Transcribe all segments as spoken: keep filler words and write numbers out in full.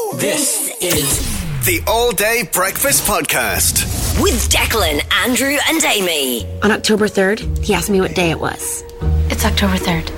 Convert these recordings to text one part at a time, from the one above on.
This is the All Day Breakfast Podcast with Declan, Andrew and Amy. On October third, he asked me what day it was. It's October third.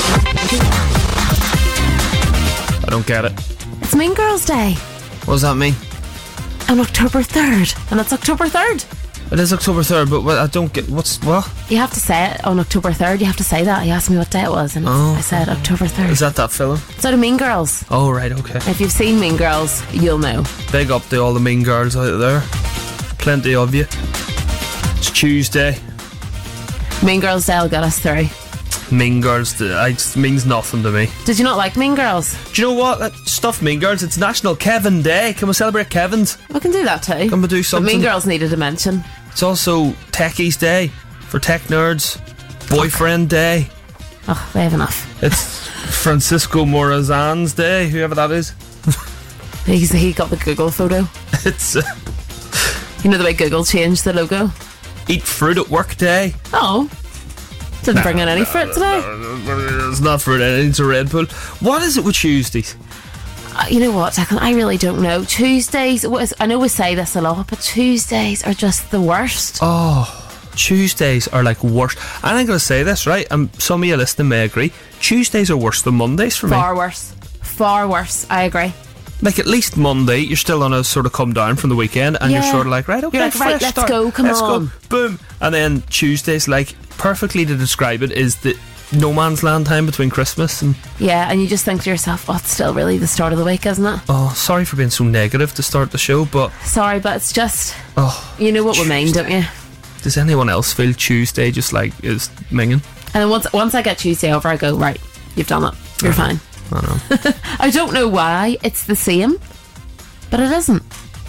I don't get it. It's Mean Girls Day. What does that mean? On October third. And it's October third. It is October third, but what, I don't get... What's... What? You have to say it on October third. You have to say that. He asked me what day it was, and Oh. I said October third. Is that that film? It's out of Mean Girls. Oh, right, okay. If you've seen Mean Girls, you'll know. Big up to all the mean girls out there. Plenty of you. It's Tuesday. Mean Girls Day will get us through. Mean girls, it means nothing to me. Did you not like Mean Girls? Do you know what? That stuff Mean Girls, it's National Kevin Day. Can we celebrate Kevins? We can do that too. Can we do something? But Mean Girls needed a mention. It's also Techies Day for tech nerds. Boyfriend Day. Oh, we have enough. It's Francisco Morazan's Day, whoever that is. He's, he got the Google photo. It's uh, You know the way Google changed the logo? Eat Fruit at Work Day. Oh. Didn't bring in any fruit today. It's not fruit, it's a Red Bull. What is it with Tuesdays? Uh, you know what, Declan? I really don't know. Tuesdays, what is, I know we say this a lot, but Tuesdays are just the worst. Oh, Tuesdays are like worse. And I'm going to say this, right? And some of you listening may agree. Tuesdays are worse than Mondays for me. Far worse. Far worse. I agree. Like, at least Monday, you're still on a sort of come down from the weekend, and Yeah. you're sort of like, right, okay, You're like, right, fresh let's start. go, come let's on. go, boom. And then Tuesdays, like, perfectly to describe it, is the no man's land time between Christmas and... Yeah, and you just think to yourself, oh, it's still really the start of the week, isn't it? Oh, sorry for being so negative to start the show, but... Sorry, but it's just... Oh, you know what we mean, don't you? does anyone else feel Tuesday just like is minging? And then once, once I get Tuesday over, I go, right, you've done it. You're Uh-huh. fine. I know. I don't know why it's the same, but it isn't.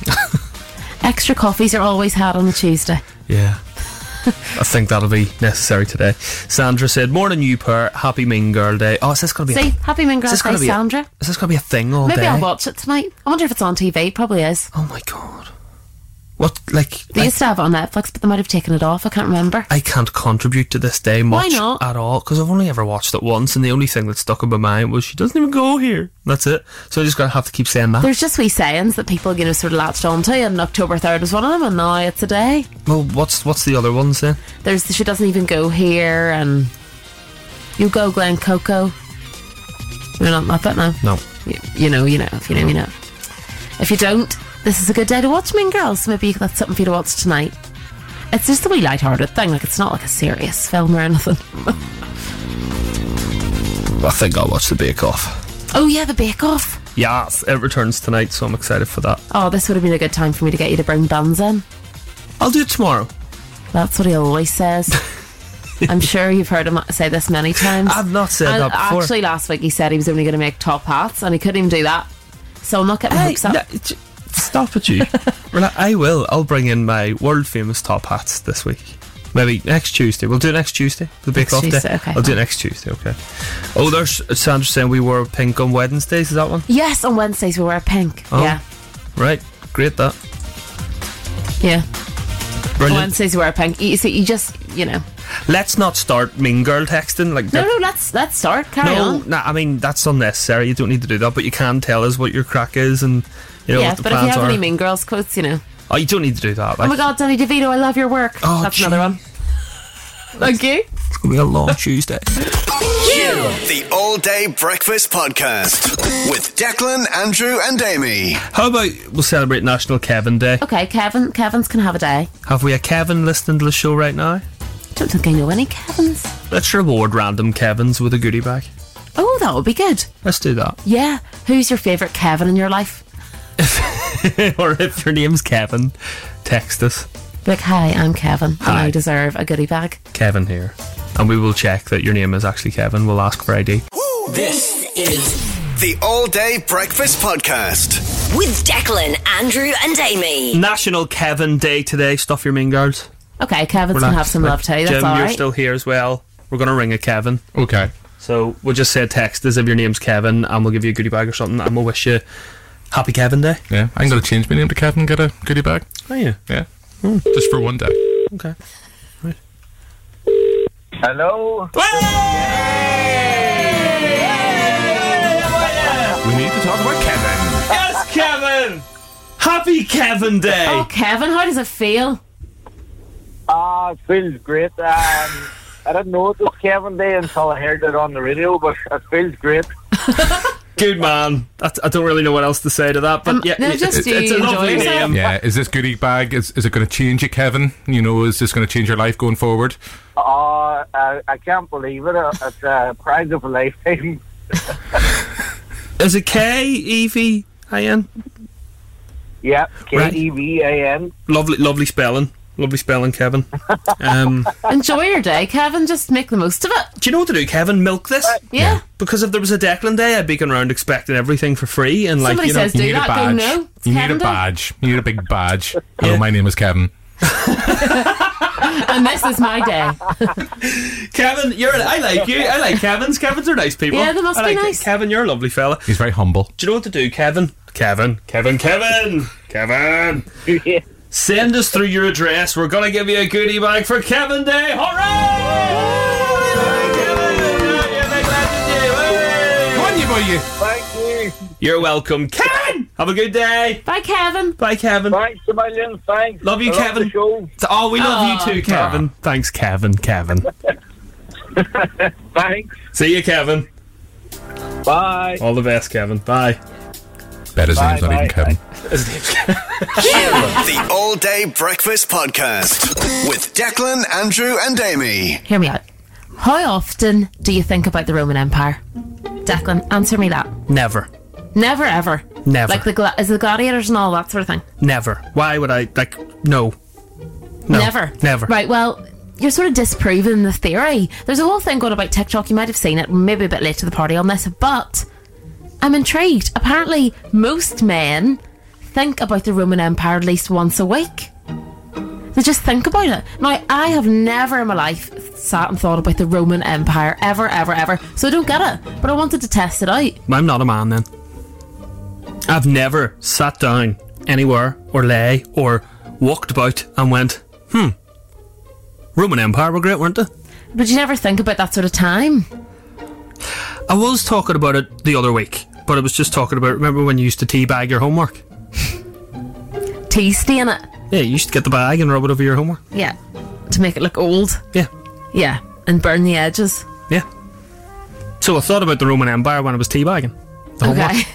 Extra coffees are always had on a Tuesday. Yeah. I think that'll be necessary today. Sandra said, morning you pair, happy Mean Girl Day. Oh, is this going to be See, a, happy Mean is Girls this Day, gonna be a- Sandra. is this going to be a thing all Maybe day? I'll watch it tonight. I wonder if it's on T V. It probably is. Oh my god. What, like... They like used to have it on Netflix, but they might have taken it off. I can't remember. I can't contribute to this day much Why not? at all, because I've only ever watched it once, and the only thing that stuck in my mind was she doesn't even go here. That's it. So I just gotta have to keep saying that. There's just wee sayings that people, you know, sort of latched onto, and October third was one of them, and now it's a day. Well, what's what's the other ones then? There's the she doesn't even go here, and you go Glen Coco. You're not Muppet now. No. You, you know, you know. If you know, you know. If you don't, this is a good day to watch Mean Girls. Maybe that's something for you to watch tonight. It's just a wee light-hearted thing. Like, it's not like a serious film or anything. I think I'll watch the Bake Off. Oh yeah, the Bake Off. Yes, it returns tonight, so I'm excited for that. Oh, this would have been a good time for me to get you to bring buns in. I'll do it tomorrow. That's what he always says. I'm sure you've heard him say this many times. I've not said and that before. Actually, last week he said he was only going to make top hats, and he couldn't even do that. So I'm not getting my Hey, hopes up. no, j- stop it, you. Well, I will. I'll bring in my world famous top hats this week. Maybe next Tuesday. We'll do it next Tuesday. The Bake Next Off Tuesday, day. okay, I'll do it fine. next Tuesday. Okay. Oh, there's Sandra saying we wore pink on Wednesdays. Is that one? Yes, on Wednesdays we wear pink. Oh. Yeah, Right. Great. That. yeah. On Brilliant. Wednesdays we wear pink. You see, you just, you know. Let's not start Mean Girl texting like No, that. no. Let's let's start. Carry No, on. nah, I mean that's unnecessary. You don't need to do that, but you can tell us what your crack is and you know Yeah, what the but if you plans have are. any Mean Girls quotes, you know. Oh, you don't need to do that. Like, Oh my God, Danny DeVito, I love your work. Oh, That's gee. another one. Thank you. it's gonna be a long Tuesday. The All Day Breakfast Podcast with Declan, Andrew and Amy. How about we'll celebrate National Kevin Day? Okay, Kevin. Kevin's can have a day. Have we a Kevin listening to the show right now? Don't think I know any Kevins. Let's reward random Kevins with a goodie bag. Oh, that would be good. Let's do that. Yeah. Who's your favourite Kevin in your life? Or if your name's Kevin, text us. Be like, hi, I'm Kevin, and Hi. I deserve a goodie bag. Kevin here. And we will check that your name is actually Kevin. We'll ask for I D. This is The All Day Breakfast Podcast With Declan, Andrew and Amy. National Kevin Day today. Stuff your mean girls. Okay, Kevin's Relax. can have some love too. That's Jim, all you're right. still here as well. We're going to ring a Kevin. Okay. So we'll just say text as if your name's Kevin and we'll give you a goodie bag or something and we'll wish you happy Kevin Day. Yeah, I'm going to change my name to Kevin and get a goodie bag. Oh yeah. Yeah. Just for one day. Okay. Hello. We need to talk about Kevin. Yes, Kevin! Happy Kevin Day! Oh, Kevin, how does it feel? Ah, it feels great. Um, I didn't know it was Kevin Day until I heard it on the radio, but it feels great. Good man. That's, I don't really know what else to say to that, but Um, yeah, no, it's, just it's, you it's a enjoy lovely yourself. name. Yeah, is this goodie bag, is, is it going to change you, Kevin? You know, is this going to change your life going forward? Uh, I, I can't believe it. It's a prize of a lifetime. Is it K E V I N? Yeah, K E V A N. Lovely, lovely spelling. Lovely spelling, Kevin. Um, Enjoy your day, Kevin. Just make the most of it. do you know what to do, Kevin? Milk this. Yeah. Because if there was a Declan Day, I'd be going around expecting everything for free. And like, Somebody you know, says You do need a that. Go badge. no. It's you need Kevin a Day. badge. You need a big badge. Hello, Yeah. my name is Kevin. And this is my day. Kevin, you're. I like you. I like Kevins. Kevins are nice people. Yeah, they must I be like nice. Kevin, you're a lovely fella. He's very humble. Do you know what to do, Kevin? Kevin, Kevin, Kevin, Kevin. Yeah. Send us through your address. We're gonna give you a goodie bag for Kevin Day. Hooray! Kevin, you're a big legend, you. Hey! Come on, you boy, you. Thank you. You're welcome, Kevin. Have a good day. Bye, Kevin. Bye, Kevin. Thanks a million. Thanks. Love you, I love Kevin. the show. Oh, we love Aw. you too, Kevin. Thanks, Kevin. Kevin. Thanks. See you, Kevin. Bye. All the best, Kevin. Bye. Bet his Bye, name's not bye, even Kevin. The All Day Breakfast Podcast with Declan, Andrew, and Amy. Hear me out. How often do you think about the Roman Empire? Declan, answer me that. Never. Never, ever. Never. Like the gla- is the gladiators and all that sort of thing. Never. Why would I? Like, no. No. Never. Never. Right, well, you're sort of disproving the theory. There's a whole thing going about TikTok. You might have seen it, maybe a bit late to the party on this, but I'm intrigued. Apparently, most men think about the Roman Empire at least once a week. They just think about it. Now, I have never in my life sat and thought about the Roman Empire, ever, ever, ever. So I don't get it, but I wanted to test it out. I'm not a man then. I've never sat down anywhere or lay or walked about and went, hmm, Roman Empire were great, weren't they? But you never think about that sort of time. I was talking about it the other week, but I was just talking about, remember when you used to teabag your homework? Tea stain it. Yeah, you used to get the bag and rub it over your homework. Yeah. To make it look old. Yeah, Yeah. And burn the edges. yeah. So I thought about the Roman Empire when I was teabagging the homework. Okay.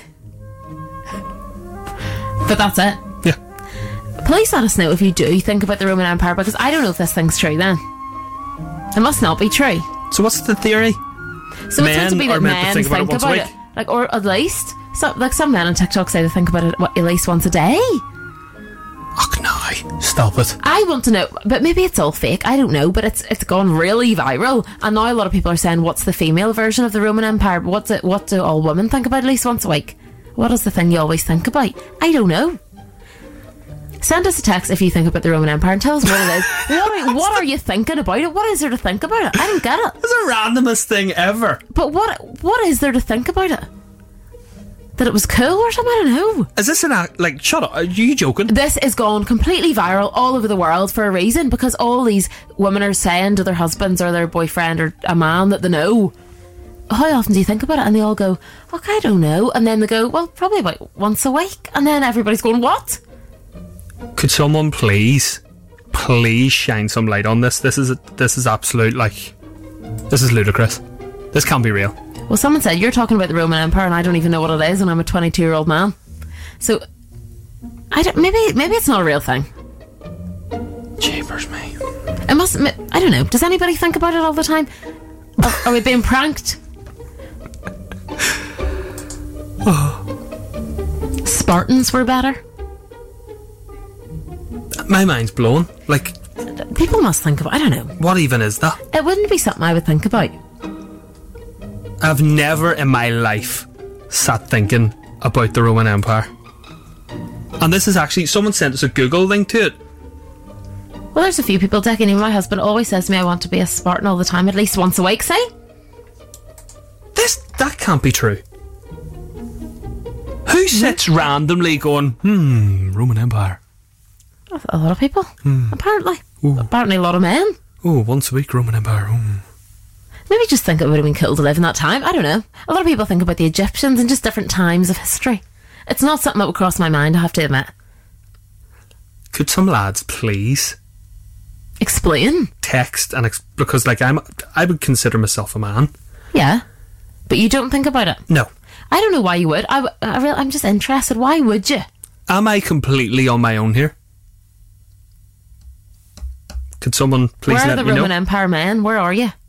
But that's it. Yeah. Please let us know if you do think about the Roman Empire, because I don't know if this thing's true then. It must not be true. So what's the theory? So it's meant to Men be are that meant to men think about it think once a about week. it. Like, or at least, so, like some men on TikTok say they think about it what, at least once a day. Oh, no. Stop it. I want to know, but maybe it's all fake. I don't know, but it's it's gone really viral, and now a lot of people are saying, "What's the female version of the Roman Empire? What's it? What do all women think about at least once a week? What is the thing you always think about? I don't know." Send us a text if you think about the Roman Empire and tell us what it is. What are, what are you thinking about it? What is there to think about it? I don't get it. It's the randomest thing ever. But what what is there to think about it? That it was cool or something? I don't know. Is this an act? Like, shut up. Are you joking? This is gone completely viral all over the world for a reason, because all these women are saying to their husbands or their boyfriend or a man that they know, how often do you think about it? And they all go, okay, I don't know. And then they go, well, probably about once a week. And then everybody's going, what? Could someone please, please shine some light on this? This is this is absolute, like, this is ludicrous. This can't be real. Well, someone said, you're talking about the Roman Empire and I don't even know what it is, and I'm a twenty-two year old man. So I don't, maybe maybe it's not a real thing. Jeepers me. It must, I don't know. Does anybody think about it all the time? Are, are we being pranked? Spartans were better. My mind's blown. Like, People must think about, I don't know. what even is that? It wouldn't be something I would think about. I've never in my life sat thinking about the Roman Empire. And this is actually, someone sent us a Google link to it. Well, there's a few people taking in. My husband always says to me, I want to be a Spartan all the time, at least once a week, say? This, that can't be true. Who sits randomly going, hmm, Roman Empire? A lot of people, apparently. Apparently a lot of men. Oh, once a week, Roman Empire. Oh. Maybe just think it would have been cool to live in that time. I don't know. A lot of people think about the Egyptians and just different times of history. It's not something that would cross my mind, I have to admit. Could some lads please Explain. text and ex- because like I'm I would consider myself a man. Yeah. But you don't think about it? No. I don't know why you would. I, w- I re- I'm just interested. Why would you? Am I completely on my own here? Could someone please Where are let the me Roman know? Empire men? Where are you?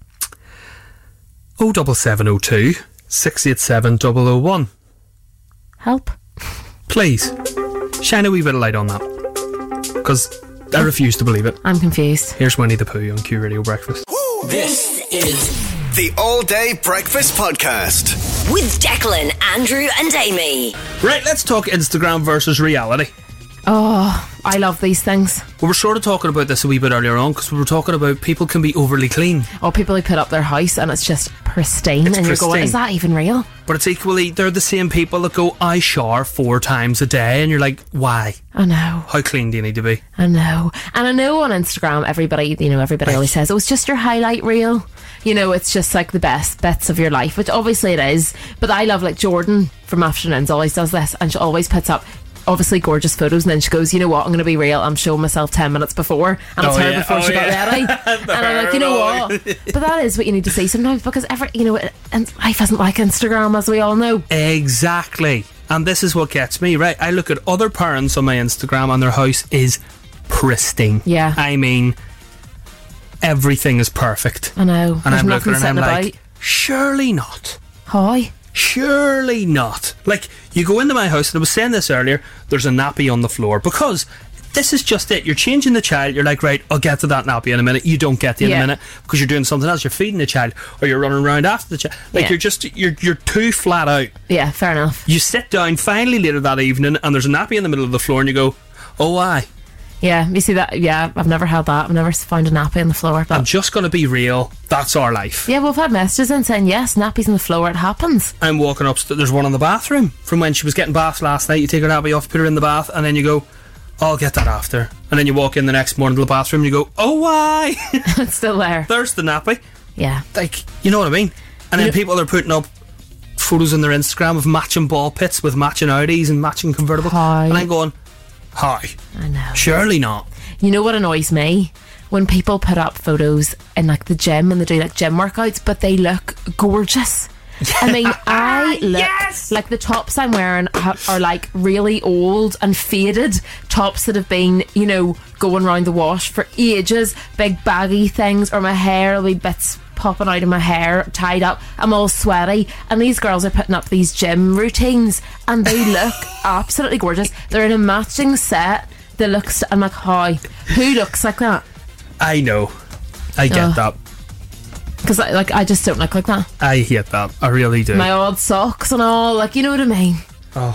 oh double seven oh two six eight seven double oh one. Help. Please shine a wee bit of light on that, because I refuse to believe it. I'm confused. Here's Winnie the Pooh on Q Radio Breakfast. This is The All Day Breakfast Podcast. With Declan, Andrew, and Amy. Right, let's talk Instagram versus reality. Oh, I love these things. We were sort of talking about this a wee bit earlier on, because we were talking about people can be overly clean, Or people who put up their house and it's just pristine, It's and you're going, pristine. is that even real? but it's equally, they're the same people that go, I shower four times a day, and you're like, why? I know. How clean do you need to be? I know. And I know on Instagram, everybody, you know, everybody always says, it was just your highlight reel. You know, it's just like the best bits of your life, which obviously it is. But I love, like, Jordan from Afternoons always does this, and she always puts up obviously gorgeous photos, and then she goes, you know what, I'm going to be real, I'm showing myself ten minutes before, and it's Oh, her yeah. before Oh, she got yeah. ready. And I'm like, you know what, but that is what you need to see sometimes, because every, you know, and life isn't like Instagram, as we all know. Exactly. And this is what gets me, right? I look at other parents on my Instagram and their house is pristine. Yeah. I mean, everything is perfect. I know. And There's I'm nothing looking and I'm sitting like, about. surely not. Hi. Surely not. Like, you go into my house, and I was saying this earlier, there's a nappy on the floor, because this is just it. You're changing the child, you're like, right, I'll get to that nappy in a minute. You don't get to it in Yeah. a minute because you're doing something else. You're feeding the child, or you're running around after the child. Like, Yeah. you're just, you're, you're too flat out. Yeah, fair enough. You sit down finally later that evening, and there's a nappy in the middle of the floor, and you go, oh, aye, Yeah, you see that? Yeah, I've never had that. I've never found a nappy on the floor. But I'm just going to be real. That's our life. yeah, we've had messages in saying, yes, nappies on the floor, it happens. I'm walking upstairs. There's one in the bathroom from when she was getting bathed last night. You take her nappy off, put her in the bath, and then you go, I'll get that after. And then you walk in the next morning to the bathroom, and you go, oh, why? It's still there. There's the nappy. Yeah. Like, you know what I mean? And then You know- people are putting up photos on their Instagram of matching ball pits with matching Audis and matching convertible. Hi. And I'm going, hi. I know. Surely not. You know what annoys me? When people put up photos in like the gym and they do like gym workouts, but they look gorgeous. I mean, I look Yes! like the tops I'm wearing ha- are like really old and faded tops that have been, you know, going round the wash for ages. Big baggy things, or my hair will be bits popping out of my hair, tied up. I'm all sweaty, and these girls are putting up these gym routines, and they look absolutely gorgeous. They're in a matching set. They look. St- I'm like, how? Who looks like that? I know. I get Ugh. that. Because like I just don't look like that. I hate that. I really do. My odd socks and all, like, you know what I mean? one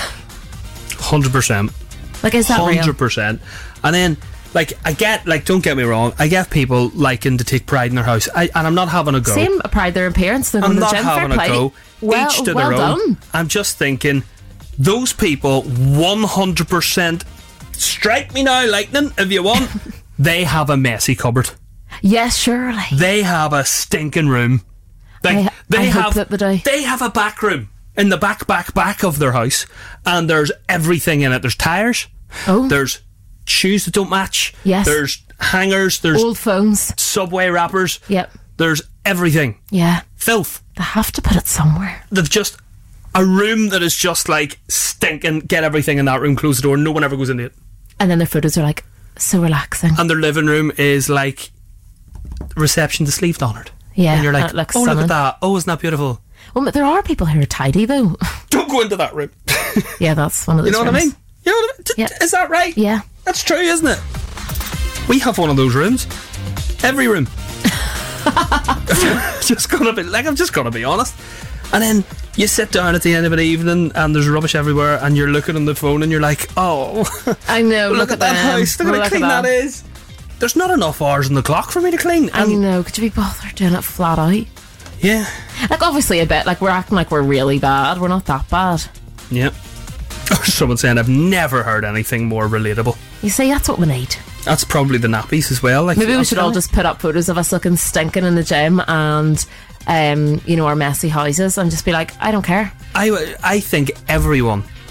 hundred percent. Like, is that one hundred real? percent. And then, like, I get, like, don't get me wrong, I get people liking to take pride in their house. I, and I'm not having a go. Same pride their appearance. They're I'm in the not gym. Fair having a play. go. Well, Each to well their own. done. I'm just thinking, those people, one hundred percent, strike me now, lightning, if you want, they have a messy cupboard. Yes, surely. They have a stinking room. Like, I- they I hope have, that they do. They have a back room in the back, back, back of their house, and there's everything in it. There's tyres. Oh. There's shoes that don't match. Yes. There's hangers. There's Old phones. Subway wrappers. Yep. There's everything. Yeah. Filth. They have to put it somewhere. They've just a room that is just like stinking. Get everything in that room. Close the door. No one ever goes into it. And then their photos are like so relaxing. And their living room is like reception to sleeve honored. Yeah, And you're like, and it looks oh, look stunning. at that. Oh, isn't that beautiful? Well, but there are people who are tidy though. Don't go into that room. Yeah, that's one of those. You know what I rooms. mean? You know what I mean? D- Yeah. Is that right? Yeah. That's true, isn't it? We have one of those rooms. Every room. Just gonna be like, I'm just gonna be honest. And then you sit down at the end of an evening and there's rubbish everywhere, and you're looking on the phone and you're like, oh, I know. look, Look, at that them. house. Look at how Look clean them. that is. There's not enough hours on the clock for me to clean. I And know. Could you be bothered doing it flat out? yeah, Like, obviously a bit. Like, we're acting like we're really bad. We're not that bad. yeah. Or someone saying, I've never heard anything more relatable. You see, that's what we need. That's probably the nappies as well. Like, Maybe we I'm should all telling you. just put up photos of us looking stinking in the gym and, um, you know, our messy houses, and just be like, I don't care. I, I think everyone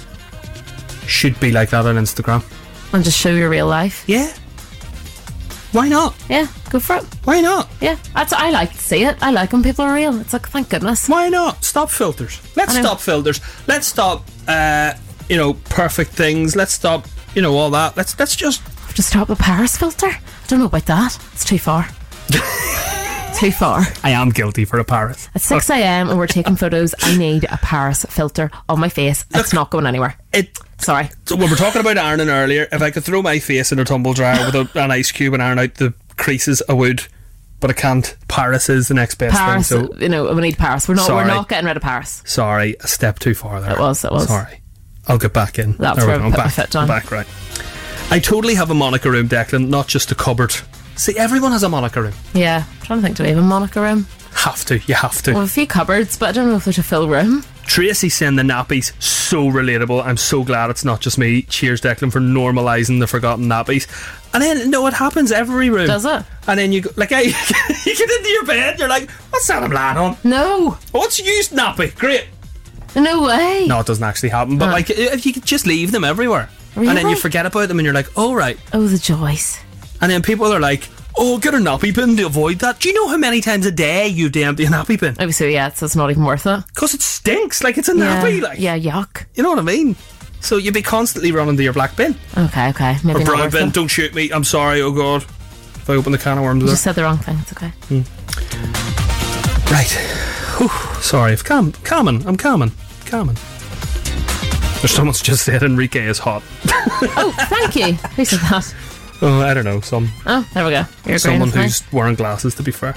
should be like that on Instagram. And just show your real life. Yeah. Why not? Yeah, go for it. Why not? Yeah, that's I like to see it. I like when people are real. It's like, thank goodness. Why not? Stop filters. Let's I know. stop filters. Let's stop, uh, you know, perfect things. Let's stop, you know, all that. Let's let's just... Just stop the Paris filter. I don't know about that. It's too far. Too far. I am guilty for a Paris. At six a.m. and we're taking photos, I need a Paris filter on my face. Look, it's not going anywhere. It... Sorry. So when we're talking about ironing earlier, if I could throw my face in a tumble dryer with a, an ice cube and iron out the creases, I would. But I can't. Paris is the next best Paris, thing. So you know, we need Paris. We're not. Sorry. We're not getting rid of Paris. Sorry, a step too far there. It was, it was. Sorry. I'll get back in. That's There we where go. I I'm put my back, foot down. I'm back, right. I totally have a Monica room, Declan, not just a cupboard. See, everyone has a Monica room. Yeah. I'm trying to think, do we have a Monica room? Have to. You have to. Well, a few cupboards, but I don't know if there's a full room. Tracy saying the nappies, so relatable. I'm so glad it's not just me. Cheers, Declan, for normalising the forgotten nappies. And then, no, it happens every room. Does it? And then you go, like, I, you get into your bed, you're like, what's that I'm lying on? No. What's used nappy? Great. No way. No, it doesn't actually happen. But, Huh. like, if you could just leave them everywhere. And then Really? you forget about them and you're like, oh, right. Oh, the joys. And then people are like, oh, get a nappy bin to avoid that. Do you know how many times a day you have to empty a nappy bin? Obviously, yeah, so it's not even worth it. Because it stinks. Like, it's a Yeah. nappy. Like, Yeah, yuck. you know what I mean? So you'd be constantly running to your black bin. Okay, okay. Maybe Or not brown worth bin. it. Don't shoot me. I'm sorry. Oh, God. If I open the can of worms You there. just said the wrong thing. It's okay. Right. Whew. Sorry. If calm, calming. I'm calming. Calming. There's someone's just said Enrique is hot. Oh, thank you. Who said that? Oh, I don't know. Some Oh, there we go. You're agreeing someone with me. who's wearing glasses, to be fair.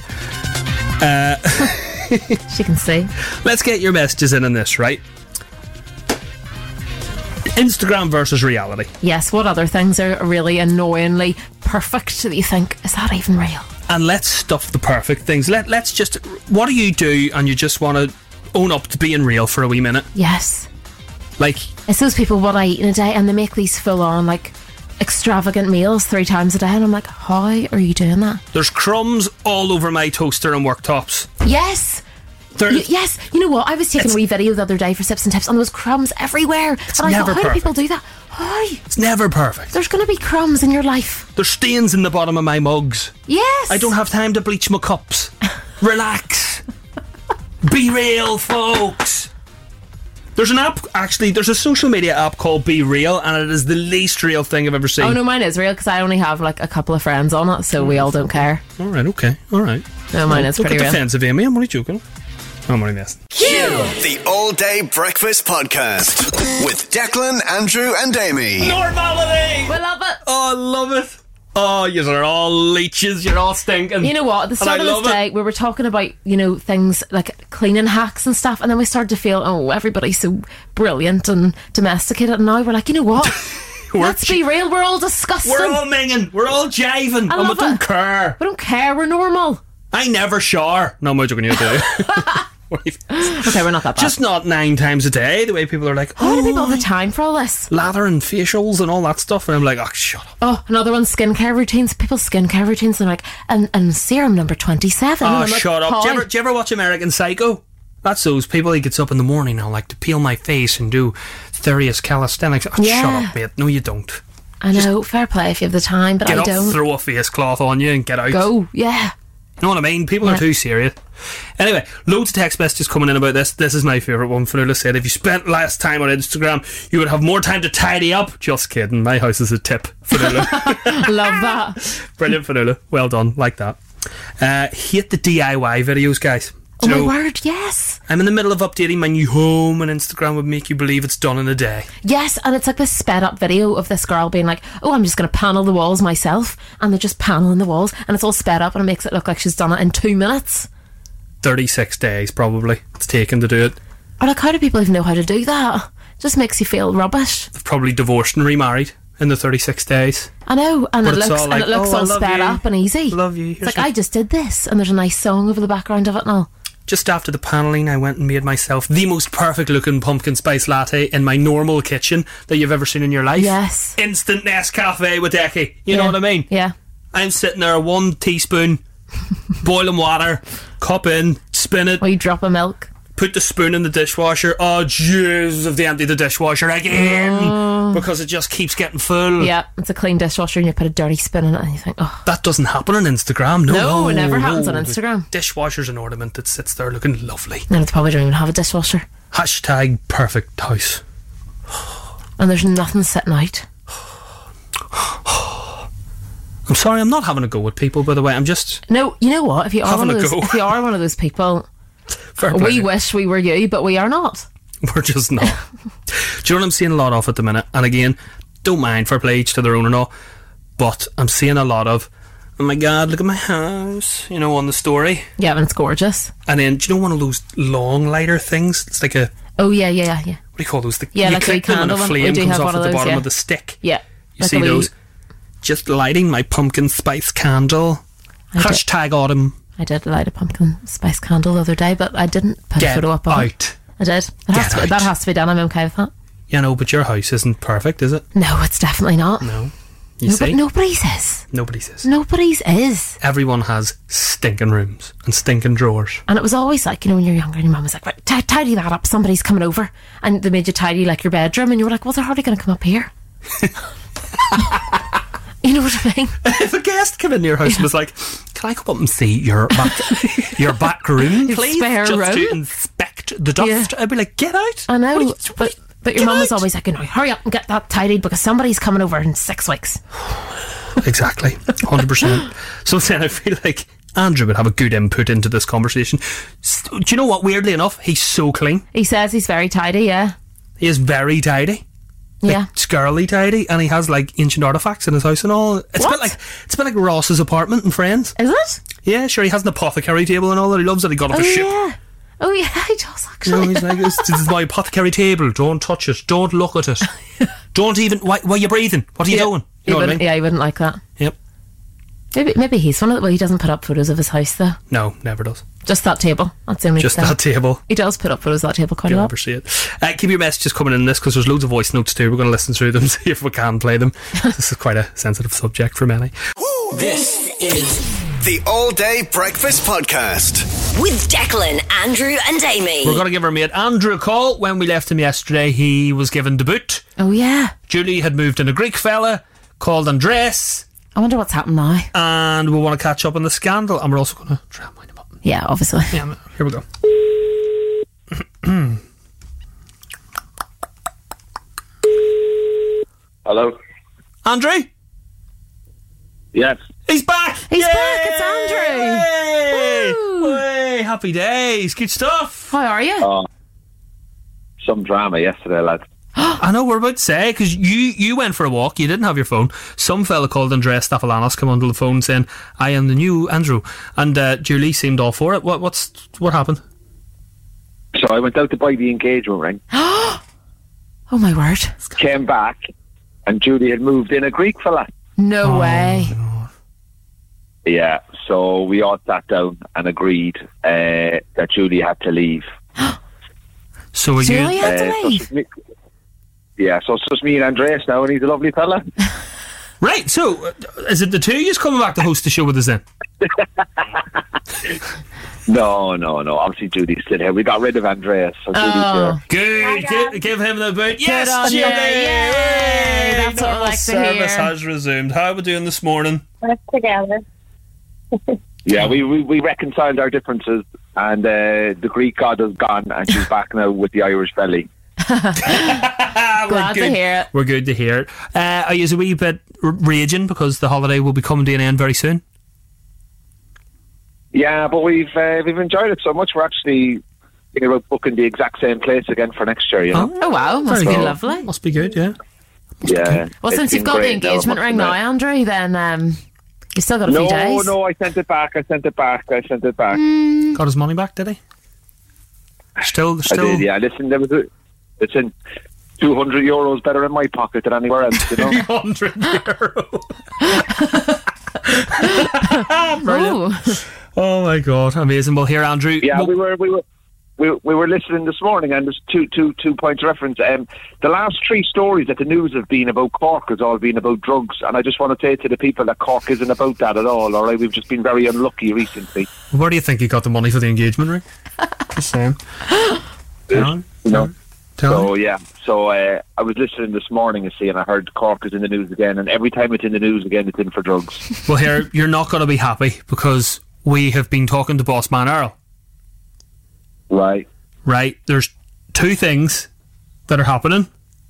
She can see. Let's get your messages in on this, right? Instagram versus reality. Yes, what other things are really annoyingly perfect that you think, is that even real? And let's stuff the perfect things. Let, let's just... What do you do and you just want to own up to being real for a wee minute? Yes. Like... It's those people what I eat in a day and they make these full on like extravagant meals three times a day and I'm like, how are you doing that? There's crumbs all over my toaster and worktops. Yes. There's, Y- yes, you know what? I was taking It's- a wee video the other day for Sips and Tips and there was crumbs everywhere. It's and I never thought, how do people perfect. do that? How? It's never perfect. There's going to be crumbs in your life. There's stains in the bottom of my mugs. Yes. I don't have time to bleach my cups. Relax. Be real, folks. There's an app, actually, there's a social media app called Be Real, and it is the least real thing I've ever seen. Oh no, mine is real because I only have like a couple of friends on it, so we all don't care. Alright, okay, alright. No, mine is Don't pretty get real. defensive, Amy. I'm only joking. I'm only messing. The All Day Breakfast Podcast with Declan, Andrew, and Amy. Normality! We love it. Oh, I love it. Oh, you're all leeches. You're all stinking. You know what? At the start And I of this love day, it. we were talking about, you know, things like cleaning hacks and stuff, and then we started to feel, oh, everybody's so brilliant and domesticated, and now we're like, you know what? We're Let's be real, we're all disgusting. We're all minging. We're all jiving. I and we love don't it. care. We don't care, we're normal. I never shower. No, I'm not joking. You do. Okay, we're not that bad. Just not nine times a day. The way people are like, How oh, do people have the time for all this? lather and facials and all that stuff, and I'm like, oh, shut up. Oh, another one, skincare routines. People's skincare routines, they're like, and, and serum number twenty-seven. And Oh, I'm like, shut up. Do you, how? ever, do you ever watch American Psycho? That's those people who gets up in the morning and like to peel my face and do various calisthenics. Oh, Yeah. shut up, mate. No, you don't. I know, fair play if you have the time, but Get I up, don't. throw a face cloth on you and get out. Go, yeah. You know what I mean? People Yeah. are too serious. Anyway, loads of text messages coming in about this. This is my favourite one. Fanula said, if you spent less time on Instagram, you would have more time to tidy up. Just kidding. My house is a tip. Fanula. Love that. Brilliant, Fanula. Well done. Like that. Uh, hate the D I Y videos, guys. Oh Do you my know, word, yes. I'm in the middle of updating my new home, and Instagram would make you believe it's done in a day. Yes, and it's like this sped up video of this girl being like, oh, I'm just going to panel the walls myself. And they're just paneling the walls, and it's all sped up, and it makes it look like she's done it in two minutes. thirty-six days, probably. It's taken to do it. Or like, how do people even know how to do that? It just makes you feel rubbish. They've probably divorced and remarried in the thirty-six days. I know, and But it it's looks all and like, it looks oh, I all love sped you. up and easy. Love you. It's Here's like, your- I just did this, and there's a nice song over the background of it and all. Just after the panelling, I went and made myself the most perfect looking pumpkin spice latte in my normal kitchen that you've ever seen in your life. Yes. Instant Nescafe with Decky. You know Yeah. what I mean? Yeah. I'm sitting there, one teaspoon, boiling water, cup in, spin it, Or you drop a milk. put the spoon in the dishwasher. Oh, Jesus, have they emptied the dishwasher again? because it just keeps getting full. Yeah, it's a clean dishwasher and you put a dirty spin in it and you think, oh. That doesn't happen on Instagram. No, No, no it never happens no. on Instagram. The dishwasher's an ornament that sits there looking lovely. And they probably don't even have a dishwasher. Hashtag perfect house. And there's nothing sitting out. I'm sorry, I'm not having a go with people, by the way. I'm just No, you know what? If you are Having one of a those, go. if you are one of those people, fair we play. wish we were you, but we are not. We're just not. Do you know what I'm seeing a lot of at the minute? And again, don't mind, fair play, each to their own and all, but I'm seeing a lot of, oh my god, look at my house, you know, on the story. Yeah, and it's gorgeous. And then, do you know one of those long lighter things? It's like a, Oh yeah, yeah, yeah, yeah. what do you call those? The, Yeah, you like a click them and a candle one. flame We do comes have off one at of the those, bottom yeah. of the stick. Yeah. You Like see a wee- those? Just lighting my pumpkin spice candle. I did. Hashtag autumn. I did light a pumpkin spice candle the other day, but I didn't put Get a photo up of it. out. I did. That has, Get to be, out. that has to be done. I'm okay with that. You know, but your house isn't perfect, is it? No, it's definitely not. No. You No, see? but nobody's is. Nobody says. Nobody's is. Everyone has stinking rooms and stinking drawers. And it was always like, you know, when you're younger and your mum was like, right, t- tidy that up, somebody's coming over. And they made you tidy like your bedroom and you were like, well, they're hardly going to come up here. You know what I mean? If a guest came into your house and was like, can I come up and see your back, your back room, Your please? spare just room? to inspect the dust. Yeah. I'd be like, get out. I know, What are you- but, what- but your get mum was out. always like, you know, hurry up and get that tidied because somebody's coming over in six weeks. Exactly. one hundred percent. So then I feel like Andrew would have a good input into this conversation. S- Do you know what? Weirdly enough, he's so clean. He says he's very tidy, yeah. He is very tidy. Like, Yeah. Scarily tidy, and he has like ancient artifacts in his house and all. It's a What? bit like it's a bit like Ross's apartment in Friends. Is it? Yeah, sure. He has an apothecary table and all that. He loves it. He got off Oh, a ship. yeah. Oh, yeah, he does You know, actually. he's like, this, this is my apothecary table. Don't touch it. Don't look at it. Don't even. Why, why are you breathing? What are you Yeah. doing? He You know what I wouldn't- mean? Yeah, he wouldn't like that. Yep. Maybe maybe he's one of the... Well, he doesn't put up photos of his house, though. No, never does. Just that table. That's the only Just thing. that table. He does put up photos of that table quite a You'll lot. never see it. Uh, keep your messages coming in this because there's loads of voice notes too. We're going to listen through them, see if we can play them. This is quite a sensitive subject for many. This is The All Day Breakfast Podcast. With Declan, Andrew, and Amy. We're going to give our mate Andrew a call. When we left him yesterday, he was given the boot. Oh, yeah. Julie had moved in a Greek fella called Andres, I wonder what's happened now. and we want to catch up on the scandal. And we're also going to try and wind him up. Yeah, obviously. Yeah, here we go. Hello? Andrew? Yes. He's back! He's back, it's Andrew. Yay! Woo. Way, happy days. Good stuff. How are you? Oh, some drama yesterday, lads. I know, we're about to say, because you, you went for a walk, you didn't have your phone. Some fella called Andres Stafalanos come onto the phone saying, I am the new Andrew. And uh, Julie seemed all for it. What what's what happened? So I went out to buy the engagement ring, Oh, my word. came back, and Judy had moved in a Greek fella. No way. Yeah, so we all sat down and agreed uh, that Judy had to leave. So are Julie you... had to Uh, so leave? it's me- yeah, so it's just me and Andreas now, and he's a lovely fella. Right, so uh, is it the two of you coming back to host the show with us then? No, no, no. Obviously, Judy's still here. We got rid of Andreas, so Judy's Oh. here. Good. Give, give him the boot. Yes, on Julie. you. Yay. That's what I Normal like to service hear. has resumed. How are we doing this morning? We're together. Yeah, we, we, we reconciled our differences, and uh, the Greek god is gone, and she's back now with the Irish belly. Ah, we're Glad to good. hear it. We're good to hear it. Uh, are you a wee bit r- raging because the holiday will be coming to an end very soon? Yeah, but we've uh, we've enjoyed it so much. We're actually thinking about booking the exact same place again for next year. You know? Oh, wow. Must Very be good. lovely. Must be good, yeah. Yeah. Well, it's since you've been got the great. No, engagement must ring now, admit. Andrew, then um, you've still got a No, few days. no, I sent it back. I sent it back. I sent it back. Got his money back, did he? Still, I still. did. Yeah, listen, there was a, listen, two hundred euros better in my pocket than anywhere else. You know. three hundred euro. Oh. Oh my god, amazing. Well, here, Andrew. Yeah, well, we were we were we, we were listening this morning, and there's two two two points of reference. Um, the last three stories that the news have been about Cork has all been about drugs, and I just want to say to the people that Cork isn't about that at all. All right, we've just been very unlucky recently. where do you think he got the money for the engagement ring? Just saying. Hang on. You know, Tell So me. yeah, so uh, I was listening this morning, you see, and I heard Cork is in the news again. And every time it's in the news again, it's in for drugs. Well, here, you're not going to be happy because we have been talking to Boss Man Earl. Right. Right? There's two things that are happening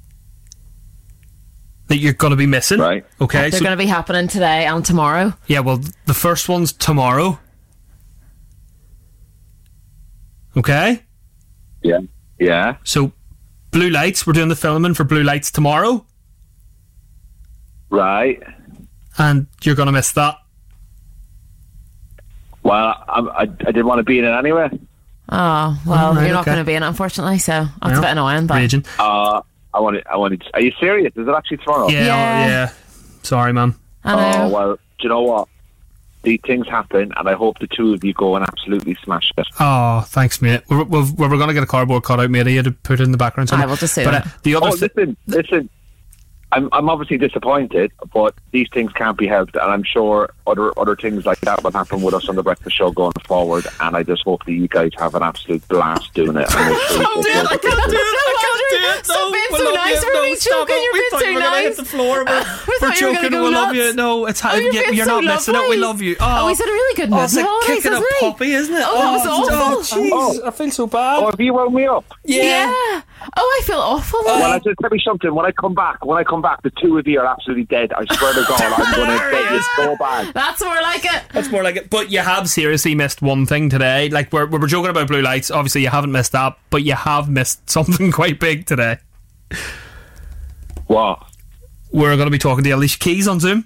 that you're going to be missing. Right. Okay. They're so- going to be happening today and tomorrow. Yeah, well, the first one's tomorrow. Okay? Yeah. Yeah. So, Blue Lights, we're doing the filming for Blue Lights tomorrow, Right. and you're going to miss that. Well, I, I, I didn't want to be in it anyway. Oh, well, Alright, you're not okay. going to be in it, unfortunately, so that's Well, a bit annoying. But Raging. Uh, I wanted. I wanted. Are you serious? Is it actually tomorrow? Yeah, Yeah. oh, yeah. Sorry, man. I know. Oh well. Do you know what? These things happen, and I hope the two of you go and absolutely smash it. Oh, thanks, mate. We're, we're, we're going to get a cardboard cutout made of you to put in the background. I will just say But uh, that. the other Oh, thi- listen, listen. I'm I'm obviously disappointed, but these things can't be helped, and I'm sure other other things like that will happen with us on the Breakfast Show going forward. And I just hope that you guys have an absolute blast doing it. And we'll see I can't do it. I can't do it. I can't do it. Stop No, being we so love nice. you. We're No, really stop joking. it. You're We being thought so you were gonna nice. hit the floor. We're, We we're thought you were joking. gonna go We love nuts. you. No, it's Oh, you're yeah, being you're so not missing it. We lovely. love you. Oh, he's had a really good Oh, mood it's like holidays, kicking a hasn't he? puppy, isn't it? Oh, that was oh, awful. jeez. Oh. I feel so bad. Oh, have you wound me up? Yeah. Oh, I feel awful. Well, I just tell me something. When I come back, when I come back, the two of you are absolutely dead. I swear to God, I'm going to get you so bad. That's more like it. That's more like it. But you have seriously missed one thing today. Like, we're, we were joking about Blue Lights. Obviously, you haven't missed that, but you have missed something quite big today. What? We're going to be talking to Alicia Keys on Zoom.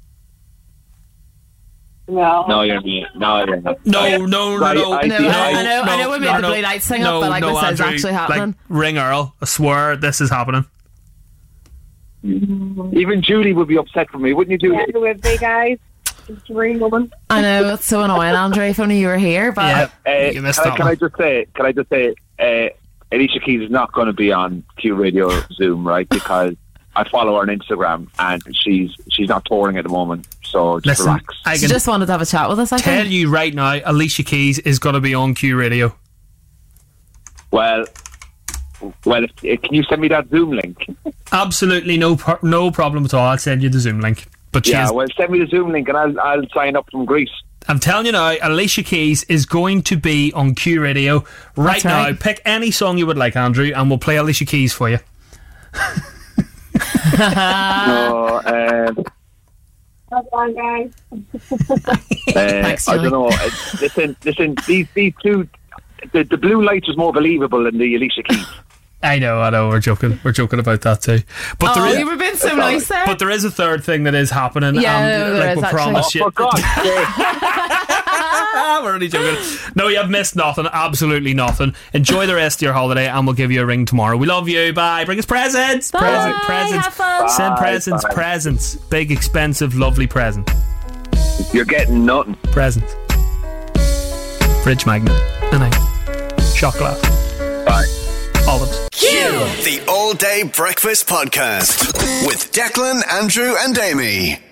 No. No, you're me. No, you're not. No, no, no, Right, no. I No, see. I, I- I know. I know we made no, the no. Blue Lights thing no, up, but like no, this is Andrew, actually happening. Like, ring Earl. I swear this is happening. Even Julie would be upset with me, wouldn't you, Julie? Yeah, with big eyes. Dream woman. I know, it's so annoying, Andrew. If only you were here, but Yeah. Uh, You missed can, I, that can one. I just say? Can I just say? Uh, Alicia Keys is not going to be on Q Radio Zoom, right? Because I follow her on Instagram, and she's she's not touring at the moment. So just Listen, relax. I she can just wanted to have a chat with us, I tell think. you right now, Alicia Keys is going to be on Q Radio. Well, well, if, uh, can you send me that Zoom link? Absolutely no pro- no problem at all. I'll send you the Zoom link. But she Yeah, is, well, send me the Zoom link, and I'll I'll sign up from Greece. I'm telling you now, Alicia Keys is going to be on Q Radio right That's now. right. Pick any song you would like, Andrew, and we'll play Alicia Keys for you. No, um, That's on, guys. uh, Thanks, I Julie. don't know. Uh, listen, listen. These these two, the, the Blue Lights was more believable than the Alicia Keys. I know, I know, we're joking. We're joking about that too. But Oh, there is, you were being so nice there. but there is a third thing that is happening. Yeah, and, there like is we actually. promised Oh, you. for God's sake. We're only joking. No, you have missed nothing. Absolutely nothing. Enjoy the rest of your holiday, and we'll give you a ring tomorrow. We love you. Bye. Bring us presents. Bye. Present, presents. Have fun. Send Bye, presents. bye. Presents. Big, expensive, lovely present. You're getting nothing. Presents. Fridge magnet. And a shot glass. Bye. Olives. The All Day Breakfast Podcast with Declan, Andrew, and Amy.